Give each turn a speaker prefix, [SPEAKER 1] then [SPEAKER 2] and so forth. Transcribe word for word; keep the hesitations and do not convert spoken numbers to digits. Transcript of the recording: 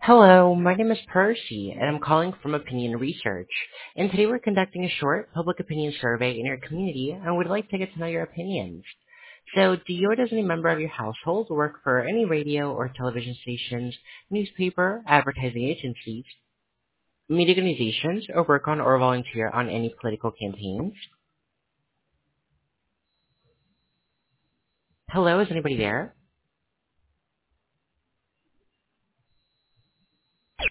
[SPEAKER 1] Hello, my name is Percy, and I'm calling from Opinion Research. And today we're conducting a short public opinion survey in your community, and would like to get to know your opinions. So, do you or does any member of your household work for any radio or television stations, newspaper, advertising agencies, media organizations, or work on or volunteer on any political campaigns? Hello, is anybody there?